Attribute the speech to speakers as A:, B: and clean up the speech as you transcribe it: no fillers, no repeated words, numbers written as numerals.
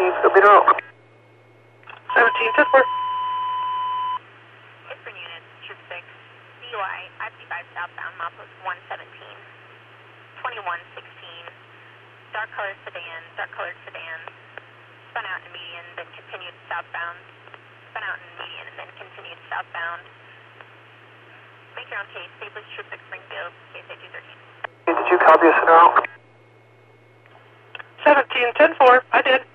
A: Go beat her out. 17-10-4.
B: Different units, Troop 6, DUI, I-55 southbound, milepost 117, 2116, dark colored sedan, spun out in median, then continued southbound, spun out in median, and then continued southbound. Make your own case, Staples, Troop 6, Springfield, KSA 213.
A: Did you copy a center out?
C: 17-10-4, I did.